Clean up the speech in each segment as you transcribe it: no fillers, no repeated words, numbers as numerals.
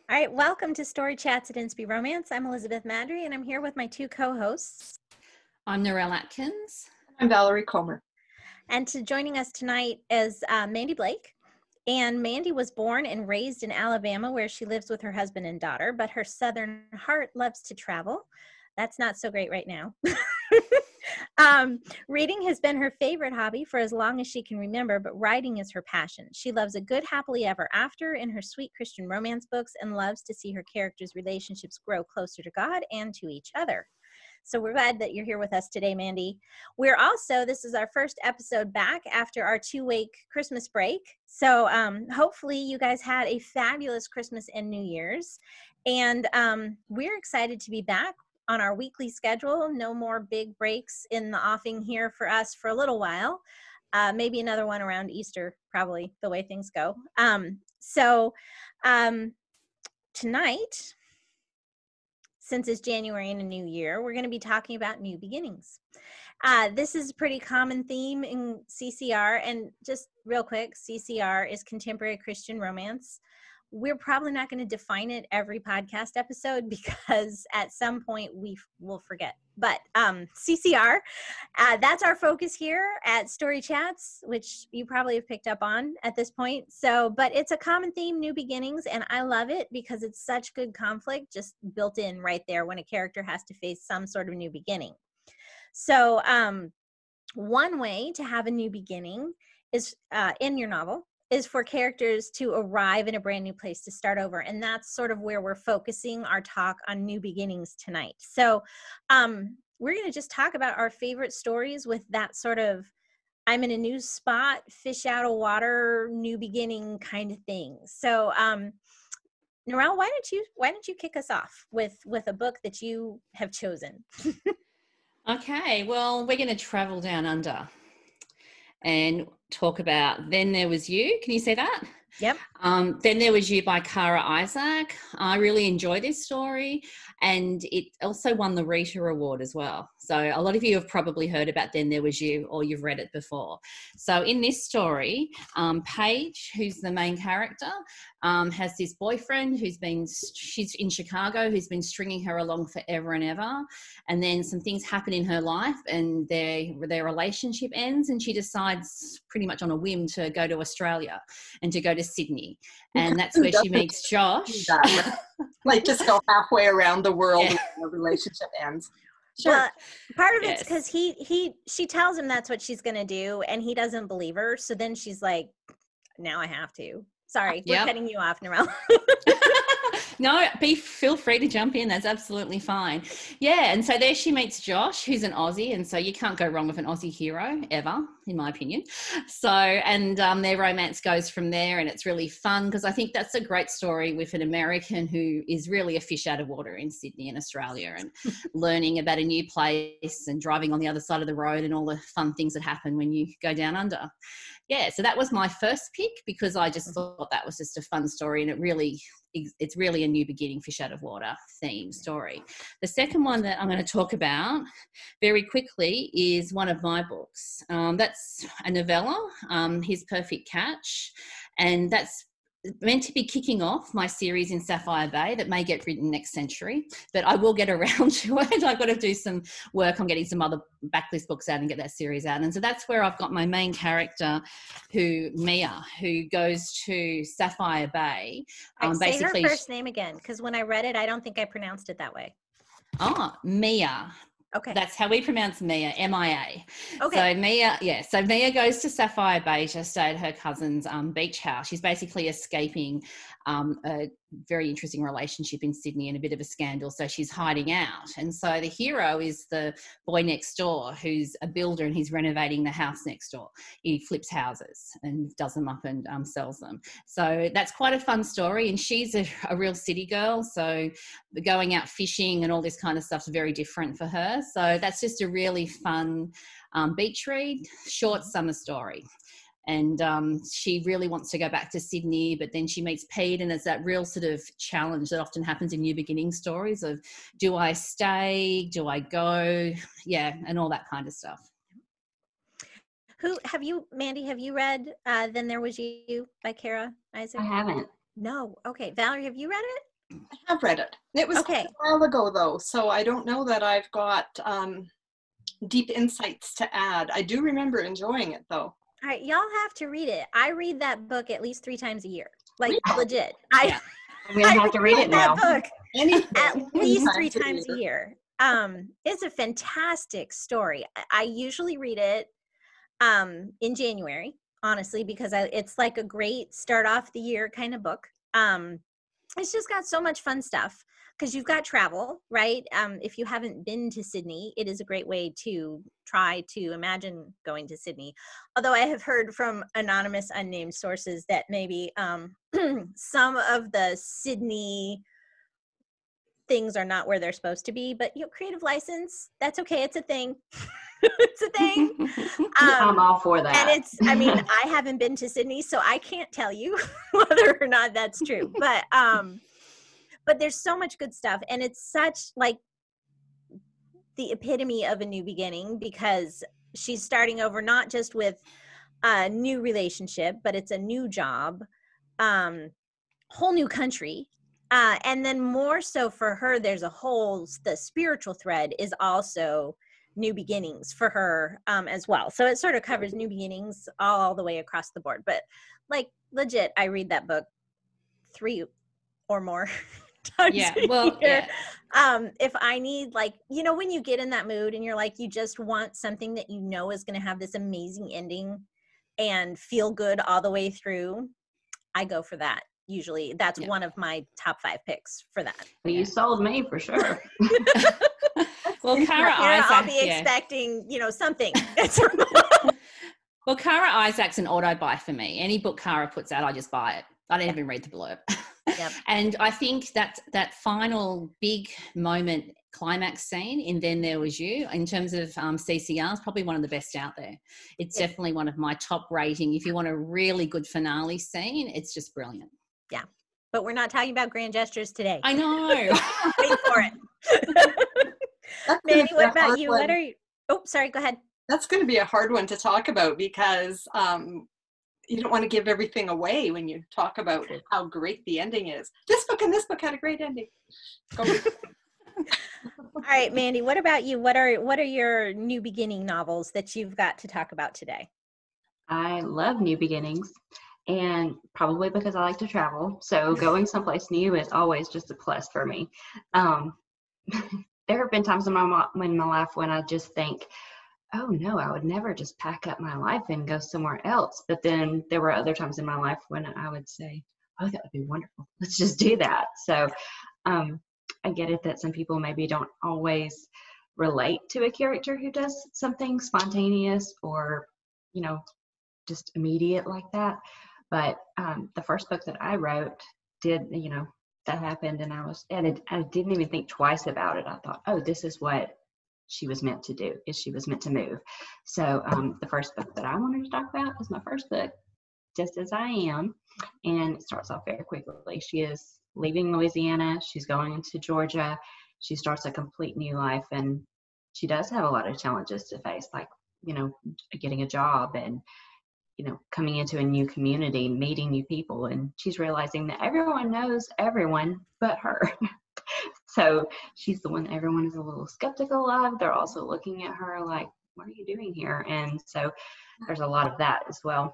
All right, welcome to Story Chats at Inspy Romance. I'm Elizabeth Madry, and I'm here with my two co-hosts. I'm Narelle Atkins. I'm Valerie Comer. And joining us tonight is Mandy Blake. And Mandy was born and raised in Alabama, where she lives with her husband and daughter, but her Southern heart loves to travel. That's not so great right now. Reading has been her favorite hobby for as long as she can remember, but writing is her passion. She loves a good happily ever after in her sweet Christian romance books and loves to see her characters' relationships grow closer to God and to each other. So we're glad that you're here with us today, Mandy. We're also, this is our first episode back after our 2-week Christmas break. So hopefully you guys had a fabulous Christmas and New Year's. And we're excited to be back on our weekly schedule. No more big breaks in the offing here for us for a little while. Maybe another one around Easter, probably the way things go. Tonight, since it's January and a new year, we're going to be talking about new beginnings. This is a pretty common theme in CCR. And just real quick, CCR is Contemporary Christian Romance. We're probably not going to define it every podcast episode because at some point we will forget. But CCR, that's our focus here at Story Chats, which you probably have picked up on at this point. So, but it's a common theme, new beginnings, and I love it because it's such good conflict just built in right there when a character has to face some sort of new beginning. So one way to have a new beginning is in your novel is for characters to arrive in a brand new place to start over. And that's sort of where we're focusing our talk on new beginnings tonight. So we're going to just talk about our favorite stories with that sort of I'm in a new spot, fish out of water, new beginning kind of thing. So Narelle, why don't you kick us off with a book that you have chosen? Okay, well, we're going to travel down under and talk about Then There Was You. Can you see that? Yep. Then There Was You by Kara Isaac. I really enjoy this story, and it also won the Rita Award as well. So a lot of you have probably heard about Then There Was You, or you've read it before. So in this story, Paige, who's the main character, has this boyfriend she's in Chicago, who's been stringing her along forever and ever. And then some things happen in her life and their relationship ends, and she decides pretty much on a whim to go to Australia and to go to Sydney. And that's where she meets Josh. Like just go halfway around the world and the relationship ends. Sure. Well, part of it's because she tells him that's what she's going to do, and he doesn't believe her. So then she's like, now I have to. Sorry, we're cutting you off, Narelle. No, feel free to jump in. That's absolutely fine. Yeah, and so there she meets Josh, who's an Aussie, and so you can't go wrong with an Aussie hero ever, in my opinion. So, and their romance goes from there, and it's really fun because I think that's a great story with an American who is really a fish out of water in Sydney and Australia, and learning about a new place and driving on the other side of the road and all the fun things that happen when you go down under. Yeah, so that was my first pick because I just thought that was just a fun story, and it's really a new beginning, fish out of water theme story. The second one that I'm going to talk about very quickly is one of my books. That's a novella, His Perfect Catch, and that's meant to be kicking off my series in Sapphire Bay that may get written next century, but I will get around to it. I've got to do some work on getting some other backlist books out and get that series out. And so that's where I've got my main character, Mia, who goes to Sapphire Bay. Say her first name again, because when I read it, I don't think I pronounced it that way. Oh, Mia. Okay. That's how we pronounce Mia, M-I-A. Okay. So Mia goes to Sapphire Bay to stay at her cousin's beach house. She's basically escaping a very interesting relationship in Sydney and a bit of a scandal, so she's hiding out. And so the hero is the boy next door who's a builder, and he's renovating the house next door. He flips houses and does them up and sells them. So that's quite a fun story, and she's a real city girl, so going out fishing and all this kind of stuff's very different for her. So that's just a really fun beach read, short summer story. And she really wants to go back to Sydney, but then she meets Pete, and it's that real sort of challenge that often happens in new beginning stories of, do I stay? Do I go? Yeah, and all that kind of stuff. Mandy, have you read Then There Was You by Kara Isaac? I haven't. No. Okay. Valerie, have you read it? I have read it. It was Okay. quite a while ago, though, so I don't know that I've got deep insights to add. I do remember enjoying it, though. All right, y'all have to read it. I read that book at least 3 times a year. Like, Really? legit. Yeah. I'm going to have to read it now. That book Anything, at least 3 times a times a year. year. It's a fantastic story. I usually read it in January, honestly, because it's like a great start off the year kind of book. It's just got so much fun stuff because you've got travel, right? If you haven't been to Sydney, it is a great way to try to imagine going to Sydney. Although I have heard from anonymous, unnamed sources that maybe some of the Sydney things are not where they're supposed to be, but creative license, that's okay. It's a thing. It's a thing. I'm all for that. And I mean, I haven't been to Sydney, so I can't tell you whether or not that's true. But there's so much good stuff. And it's such like the epitome of a new beginning because she's starting over, not just with a new relationship, but it's a new job, whole new country. And then more so for her, there's the spiritual thread is also new beginnings for her as well. So it sort of covers new beginnings all the way across the board. But like legit, I read that book 3 or more times a year. Yeah. If I need when you get in that mood and you're like, you just want something that you know is going to have this amazing ending and feel good all the way through, I go for that. Usually that's one of my top 5 picks for that. Well, you sold me for sure. Well, Kara Isaac, I'll be expecting, something. Well, Kara Isaac's an auto buy for me. Any book Kara puts out, I just buy it. I don't even read the blurb. Yep. And I think that final big moment climax scene in Then There Was You, in terms of CCR, is probably one of the best out there. It's definitely one of my top rating. If you want a really good finale scene, it's just brilliant. Yeah. But we're not talking about grand gestures today. I know. Wait for it. Mandy, what about you? What are you? Oh, sorry. Go ahead. That's going to be a hard one to talk about because you don't want to give everything away when you talk about how great the ending is. This book and this book had a great ending. Go with it. All right, Mandy, what about you? What are your new beginning novels that you've got to talk about today? I love new beginnings, and probably because I like to travel. So going someplace new is always just a plus for me. There have been times in my life when I just think, oh no, I would never just pack up my life and go somewhere else. But then there were other times in my life when I would say, oh, that would be wonderful. Let's just do that. So I get it that some people maybe don't always relate to a character who does something spontaneous or, just immediate like that. But the first book that I wrote did, that happened, and I didn't even think twice about it. I thought, oh, this is what she was meant to do, is she was meant to move. So the first book that I wanted to talk about is my first book, Just As I Am, and it starts off very quickly. She is leaving Louisiana, she's going into Georgia, she starts a complete new life, and she does have a lot of challenges to face, like, getting a job and coming into a new community, meeting new people, and she's realizing that everyone knows everyone but her. So she's the one everyone is a little skeptical of. They're also looking at her like, what are you doing here? And so there's a lot of that as well.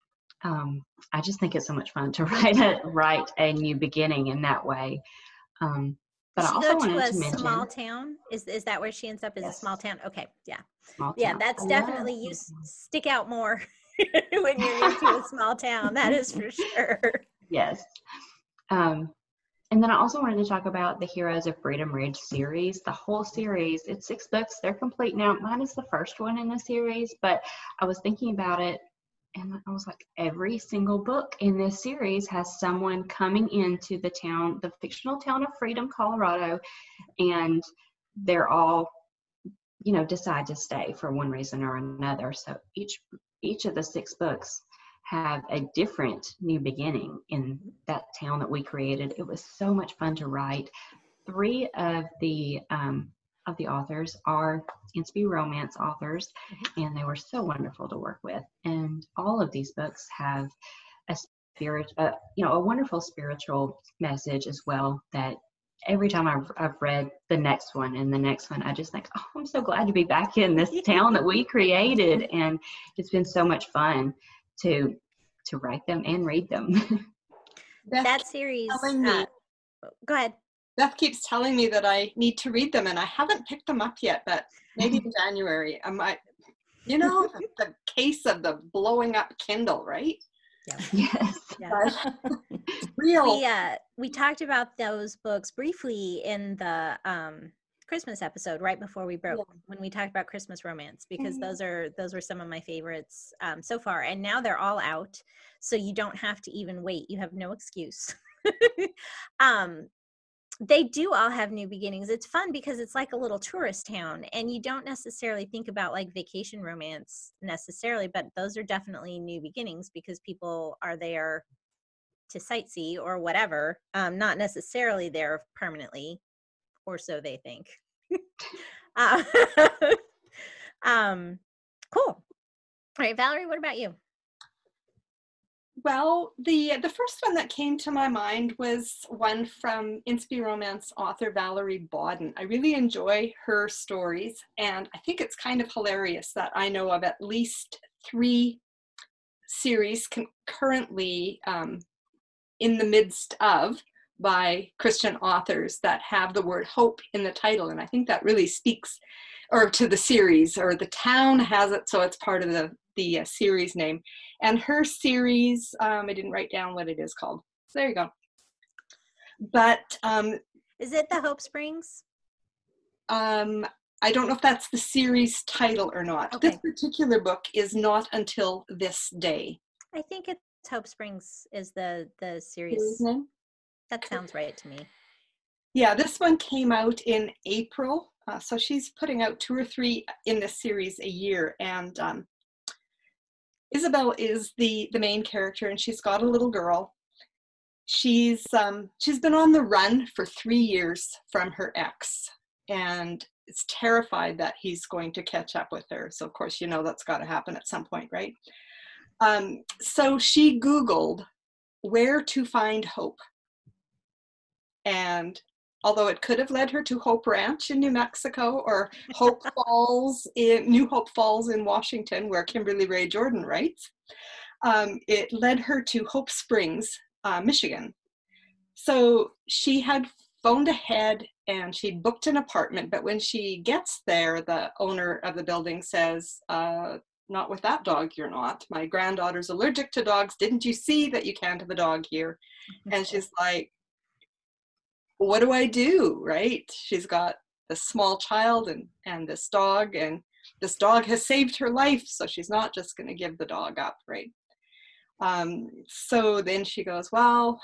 I just think it's so much fun to write a new beginning in that way. But I also wanted to mention, small town. Is that where she ends up? Is Yes. a small town? Okay, yeah, small yeah. town. That's I definitely love you small town. stick out more when you're new to a small town. That is for sure. Yes. And then I also wanted to talk about the Heroes of Freedom Ridge series. The whole series, it's 6 books. They're complete now. Mine is the first one in the series, but I was thinking about it, and I was like, every single book in this series has someone coming into the fictional town of Freedom, Colorado, and they're all, decide to stay for one reason or another. So each of the 6 books have a different new beginning in that town that we created. It was so much fun to write. 3 of the authors are Inspy romance authors, and they were so wonderful to work with. And all of these books have a spirit, a wonderful spiritual message as well, that every time I've read the next one and the next one, I just think, oh, I'm so glad to be back in this town that we created. And it's been so much fun to write them and read them. That series, go ahead. Beth keeps telling me that I need to read them, and I haven't picked them up yet, but maybe in January I might. The case of the blowing up Kindle, right? Yes. Yeah. Real. We talked about those books briefly in the Christmas episode right before we broke, when we talked about Christmas romance, because those were some of my favorites so far, and now they're all out, so you don't have to even wait. You have no excuse. They do all have new beginnings. It's fun because it's like a little tourist town, and you don't necessarily think about like vacation romance necessarily, but those are definitely new beginnings because people are there to sightsee or whatever, not necessarily there permanently, or so they think. Cool. All right, Valerie, what about you? Well, the first one that came to my mind was one from Inspi Romance author Valerie Bodden. I really enjoy her stories, and I think it's kind of hilarious that I know of at least 3 series currently in the midst of by Christian authors that have the word hope in the title, and I think that really speaks to the series, or the town has it, so it's part of the series name. And her series, I didn't write down what it is called. So there you go. But is it the Hope Springs? I don't know if that's the series title or not. Okay. This particular book is Not Until This Day. I think it's Hope Springs is the series name. That sounds right to me. Yeah, this one came out in April. So she's putting out 2 or 3 in this series a year. And Isabel is the main character, and she's got a little girl. She's been on the run for 3 years from her ex, and is terrified that he's going to catch up with her. So of course, that's got to happen at some point, right? So she Googled where to find hope. And although it could have led her to Hope Ranch in New Mexico, or Hope Falls New Hope Falls in Washington, where Kimberly Ray Jordan writes, it led her to Hope Springs, Michigan. So she had phoned ahead and she booked an apartment, but when she gets there, the owner of the building says, not with that dog, you're not. My granddaughter's allergic to dogs. Didn't you see that you can't have a dog here? And she's like, what do I do, right? She's got this small child and this dog, and this dog has saved her life, so she's not just going to give the dog up, right? So then she goes, well,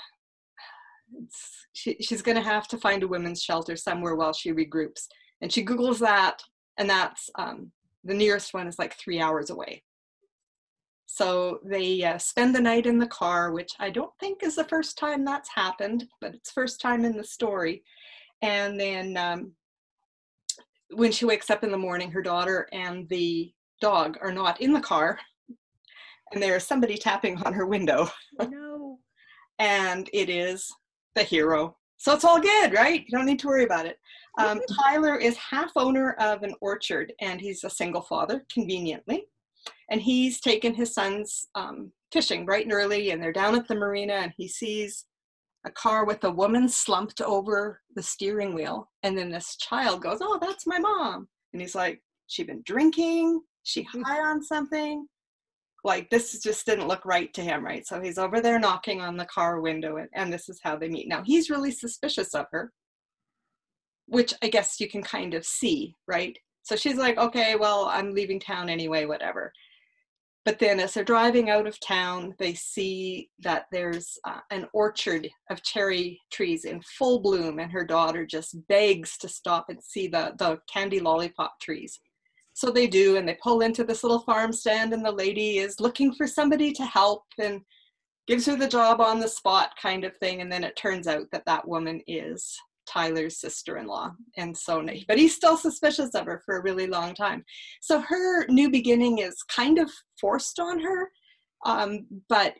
she's going to have to find a women's shelter somewhere while she regroups. And she Googles that, and that's the nearest one is like 3 hours away. So they spend the night in the car, which I don't think is the first time that's happened, but it's first time in the story. And then when she wakes up in the morning, her daughter and the dog are not in the car, and there's somebody tapping on her window. No. And it is the hero. So it's all good, right? You don't need to worry about it. Tyler is half owner of an orchard, and he's a single father, conveniently. And he's taken his sons fishing bright and early, and they're down at the marina, and he sees a car with a woman slumped over the steering wheel. And then this child goes, oh, that's my mom. And he's like, she been drinking? She high on something? Like, this just didn't look right to him, right? So he's over there knocking on the car window, and this is how they meet. Now, he's really suspicious of her, which I guess you can kind of see, right? So she's like, okay, well, I'm leaving town anyway, whatever. But then as they're driving out of town, they see that there's an orchard of cherry trees in full bloom, and her daughter just begs to stop and see the candy lollipop trees. So they do, and they pull into this little farm stand, and the lady is looking for somebody to help and gives her the job on the spot kind of thing. And then it turns out that that woman is Tyler's sister-in-law. And so, but he's still suspicious of her for a really long time. So her new beginning is kind of forced on her, but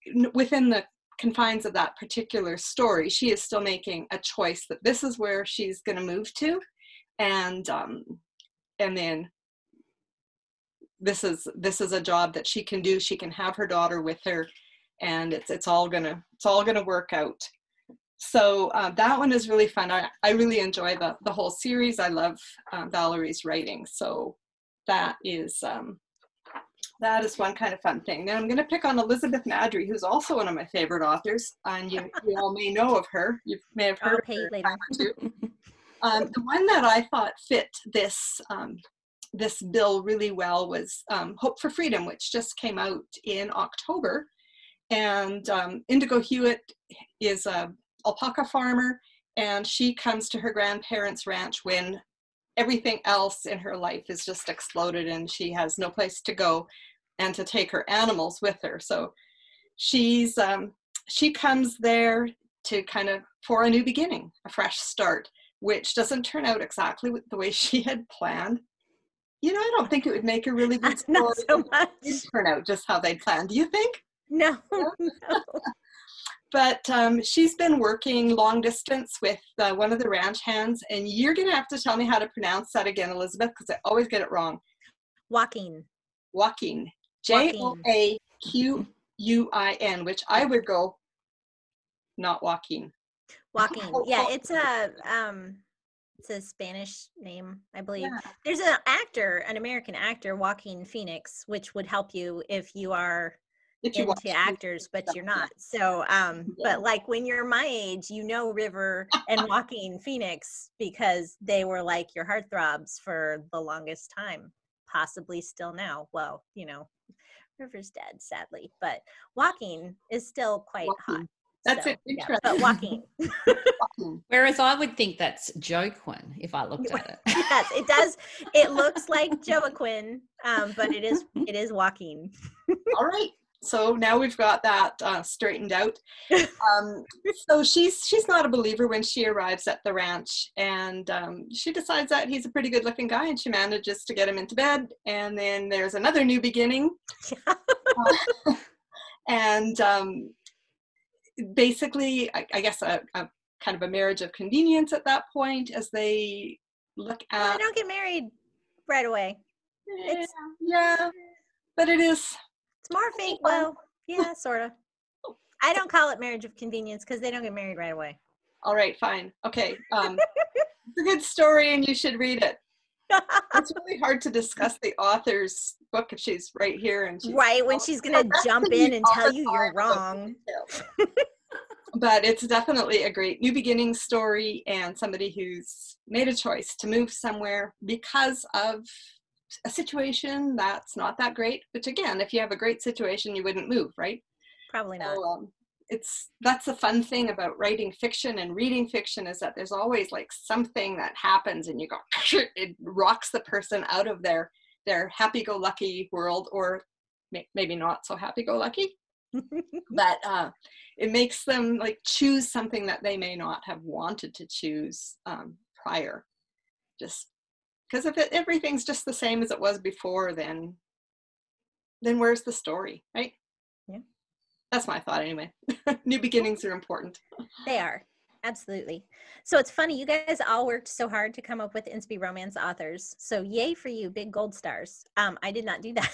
within the confines of that particular story, she is still making a choice that this is where she's going to move to, and then this is a job that she can do. She can have her daughter with her, and it's all gonna work out. So that one is really fun. I really enjoy the whole series. I love Valerie's writing, so that is one kind of fun thing. Now I'm going to pick on Elizabeth Maddrey, who's also one of my favorite authors, and you all may know of her. You may have heard of her later. Too. The one that I thought fit this bill really well was Hope for Freedom, which just came out in October. And Indigo Hewitt is a alpaca farmer, and she comes to her grandparents' ranch when everything else in her life is just exploded and she has no place to go and to take her animals with her. So she comes there to kind of for a new beginning, a fresh start, which doesn't turn out exactly the way she had planned. You know, I don't think it would make a really good story. Not so much. It didn't turn out just how they planned. Do you think? No. But she's been working long distance with one of the ranch hands, and you're going to have to tell me how to pronounce that again, Elizabeth, because I always get it wrong. Joaquin. Joaquin, which I would go, not Joaquin. Joaquin. Yeah, it's a Spanish name, I believe. Yeah. There's an American actor, Joaquin Phoenix, which would help you if you are into actors, but you're not. So, but like when you're my age, you know River and Joaquin Phoenix because they were like your heartthrobs for the longest time, possibly still now. Well, you know, River's dead, sadly, but Joaquin is still quite hot. That's so, it. Yeah, but Joaquin. Whereas I would think that's Joaquin if I looked at it. Yes, it does. It looks like Joaquin, but it is Joaquin. All right. So now we've got that straightened out. So she's not a believer when she arrives at the ranch, and she decides that he's a pretty good looking guy, and she manages to get him into bed. And then there's another new beginning. And basically, I guess a kind of a marriage of convenience at that point as they look at. Well, they don't get married right away. Yeah, but it is. It's more fake. Well, yeah, sort of. I don't call it marriage of convenience because they don't get married right away. All right, fine. Okay. It's a good story and you should read it. It's really hard to discuss the author's book if she's right here. And she's right, when she's going to jump in and tell you you're wrong. But it's definitely a great new beginning story and somebody who's made a choice to move somewhere because of a situation that's not that great, which again, if you have a great situation, you wouldn't move, right? Probably not. So, that's the fun thing about writing fiction and reading fiction is that there's always like something that happens and you go, it rocks the person out of their happy-go-lucky world, or maybe not so happy-go-lucky, but it makes them like choose something that they may not have wanted to choose prior. Just because if everything's just the same as it was before, then where's the story, right? Yeah. That's my thought anyway. New beginnings are important. They are. Absolutely. So it's funny, you guys all worked so hard to come up with Inspy Romance authors. So yay for you, big gold stars. I did not do that.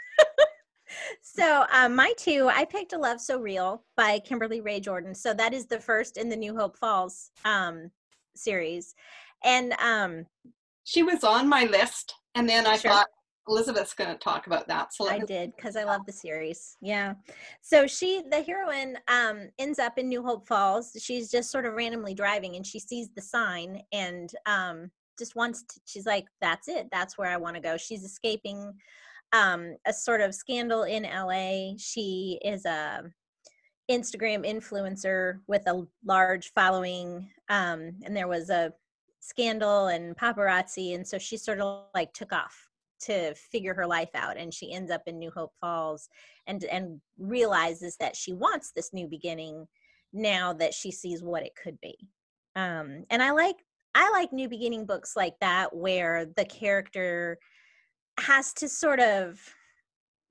So my two, I picked A Love So Real by Kimberly Rae Jordan. So that is the first in the New Hope Falls series. And she was on my list, and then I thought Elizabeth's going to talk about that. So I did, because I love the series. Yeah. So the heroine ends up in New Hope Falls. She's just sort of randomly driving, and she sees the sign and just wants to, she's like, that's it. That's where I want to go. She's escaping a sort of scandal in LA. She is a Instagram influencer with a large following, and there was a scandal and paparazzi, and so she sort of like took off to figure her life out, and she ends up in New Hope Falls and realizes that she wants this new beginning now that she sees what it could be. And I like new beginning books like that, where the character has to sort of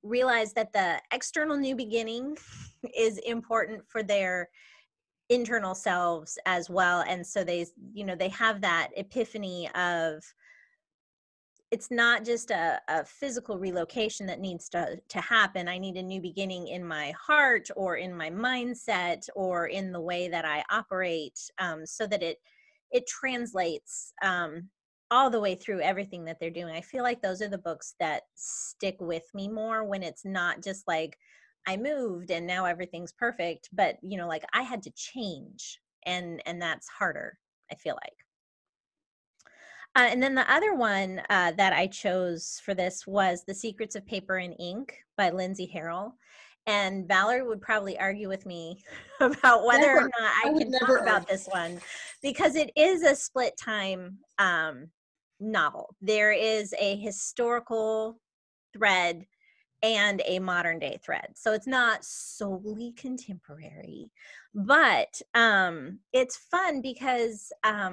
realize that the external new beginning is important for their internal selves as well. And so they, they have that epiphany of, it's not just a physical relocation that needs to happen. I need a new beginning in my heart or in my mindset or in the way that I operate, so that it translates all the way through everything that they're doing. I feel like those are the books that stick with me more, when it's not just like I moved and now everything's perfect, but like I had to change, and that's harder, I feel like. And then the other one that I chose for this was The Secrets of Paper and Ink by Lindsay Harrell. And Valerie would probably argue with me about whether or not I can talk about this one, because it is a split time novel. There is a historical thread and a modern day thread. So it's not solely contemporary, but it's fun because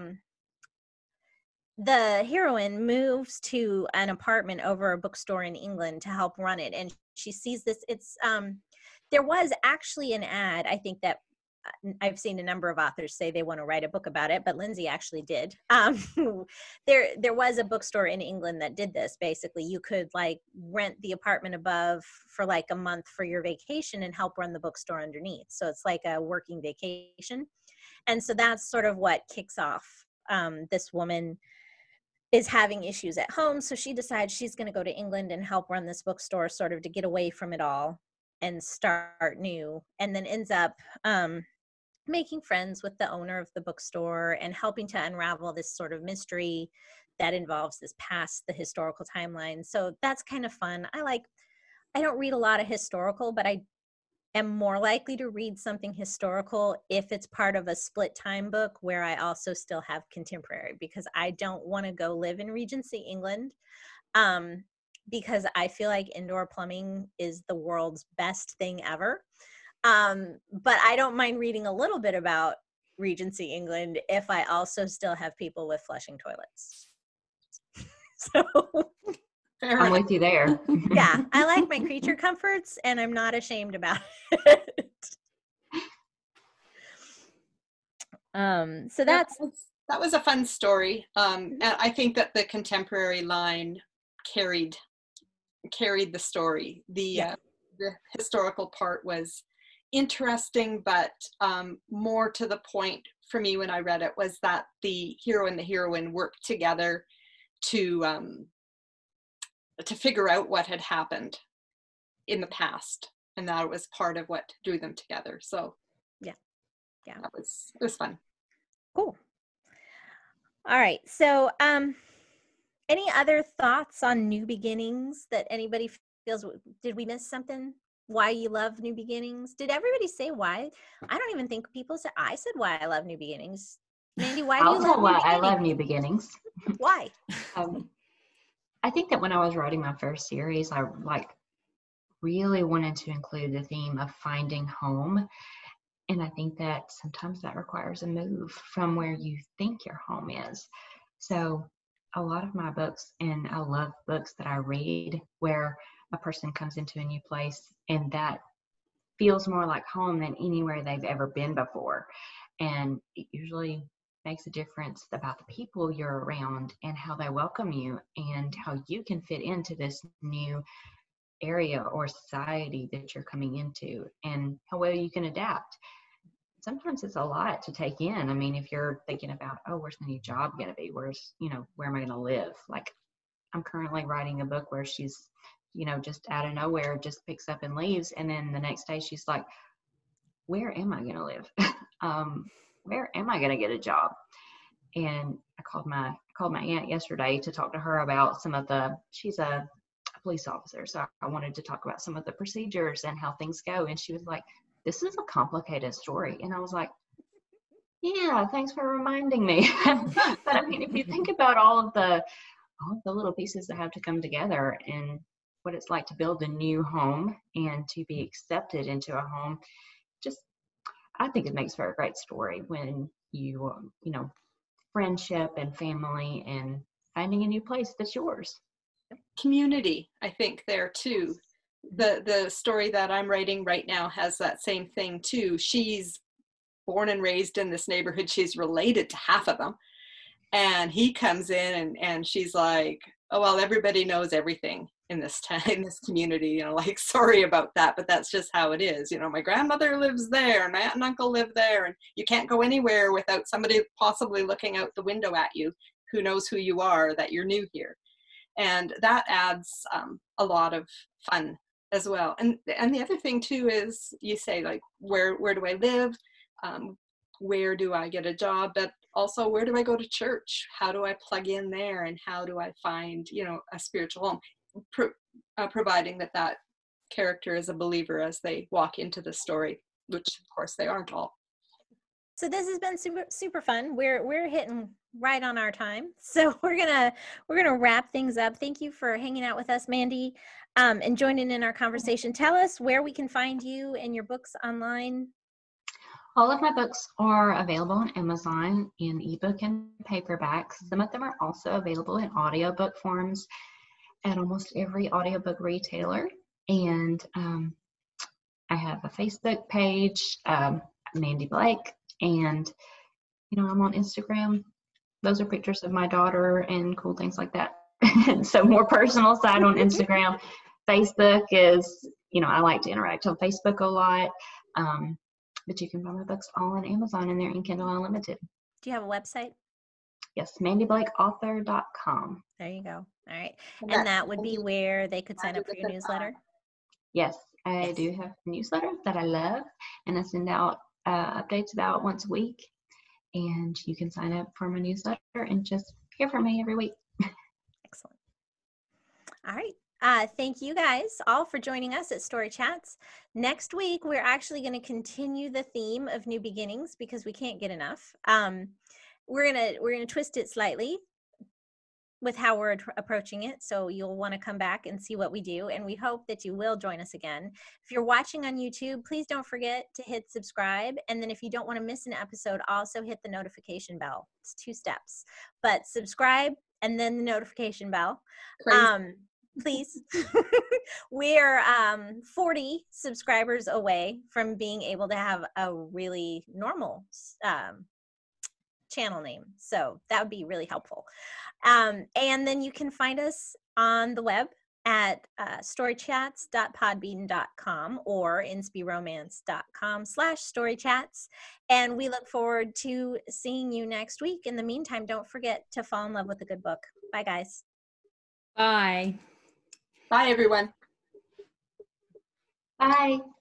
the heroine moves to an apartment over a bookstore in England to help run it. And she sees this, there was actually an ad, I think, that I've seen a number of authors say they want to write a book about it, but Lindsay actually did. There was a bookstore in England that did this. Basically, you could like rent the apartment above for like a month for your vacation and help run the bookstore underneath. So it's like a working vacation. And so that's sort of what kicks off. This woman is having issues at home, so she decides she's going to go to England and help run this bookstore, sort of to get away from it all and start new, and then ends up making friends with the owner of the bookstore and helping to unravel this sort of mystery that involves this past, the historical timeline. So that's kind of fun. I don't read a lot of historical, but I am more likely to read something historical if it's part of a split time book where I also still have contemporary, because I don't want to go live in Regency England, because I feel like indoor plumbing is the world's best thing ever. But I don't mind reading a little bit about Regency England if I also still have people with flushing toilets. So I'm with you there. yeah, I like my creature comforts, and I'm not ashamed about it. So that was a fun story. And I think that the contemporary line carried the story. The historical part was interesting, but more to the point for me when I read it was that the hero and the heroine worked together to figure out what had happened in the past, and that was part of what drew them together. So yeah, it was fun. Cool. All right, so any other thoughts on New Beginnings that anybody feels? Did we miss something? Why you love New Beginnings? Did everybody say why? I don't even think people said. I said why I love New Beginnings. Mandy, why do you love New Beginnings? I love New Beginnings. Why? I think that when I was writing my first series, I really wanted to include the theme of finding home. And I think that sometimes that requires a move from where you think your home is. So a lot of my books, and I love books that I read where a person comes into a new place and that feels more like home than anywhere they've ever been before. And it usually makes a difference about the people you're around and how they welcome you and how you can fit into this new area or society that you're coming into and how well you can adapt. Sometimes it's a lot to take in. I mean, if you're thinking about, oh, where's the new job going to be? Where am I going to live? Like, I'm currently writing a book where she's, just out of nowhere, just picks up and leaves. And then the next day she's like, where am I going to live? Where am I going to get a job? And I called my aunt yesterday to talk to her about she's a police officer. So I wanted to talk about some of the procedures and how things go. And she was like, this is a complicated story. And I was like, yeah, thanks for reminding me. But I mean, if you think about all of the little pieces that have to come together and what it's like to build a new home and to be accepted into a home, I think it makes for a great story when you, friendship and family and finding a new place that's yours. Community, I think, there too. The story that I'm writing right now has that same thing too. She's born and raised in this neighborhood. She's related to half of them. And he comes in and she's like, oh, well, everybody knows everything in this town, in this community, you know, like, sorry about that, but that's just how it is. You know, my grandmother lives there and my aunt and uncle live there, and you can't go anywhere without somebody possibly looking out the window at you who knows who you are, that you're new here. And that adds a lot of fun as well. And the other thing too is, you say, like, where do I live? Where do I get a job? But also, where do I go to church? How do I plug in there? And how do I find, you know, a spiritual home? Providing that character is a believer as they walk into the story, which of course they aren't all. So this has been super fun. We're hitting right on our time, so we're gonna wrap things up. Thank you for hanging out with us, Mandy, and joining in our conversation. Tell us where we can find you and your books online. All of my books are available on Amazon in ebook and paperbacks. Some of them are also available in audiobook forms at almost every audiobook retailer. And I have a Facebook page, Mandy Blake, and, you know, I'm on Instagram. Those are pictures of my daughter and cool things like that. So more personal side on Instagram. Facebook is, you know, I like to interact on Facebook a lot. But you can buy my books all on Amazon, and they're in Kindle Unlimited. Do you have a website? Yes, mandyblakeauthor.com. There you go. All right. And that would be where they could sign up for your newsletter? Yes, I do have a newsletter that I love, and I send out updates about once a week. And you can sign up for my newsletter and just hear from me every week. Excellent. All right. Thank you guys all for joining us at Story Chats. Next week, we're actually going to continue the theme of new beginnings because we can't get enough. We're gonna twist it slightly with how we're approaching it, so you'll want to come back and see what we do, and we hope that you will join us again. If you're watching on YouTube, please don't forget to hit subscribe, and then if you don't want to miss an episode, also hit the notification bell. It's 2 steps, but subscribe and then the notification bell. Please. We're 40 subscribers away from being able to have a really normal channel name, so that would be really helpful. And then you can find us on the web at storychats.podbean.com or inspiromance.com/storychats, and we look forward to seeing you next week. In the meantime, don't forget to fall in love with a good book. Bye, guys. Bye. Bye, everyone. Bye.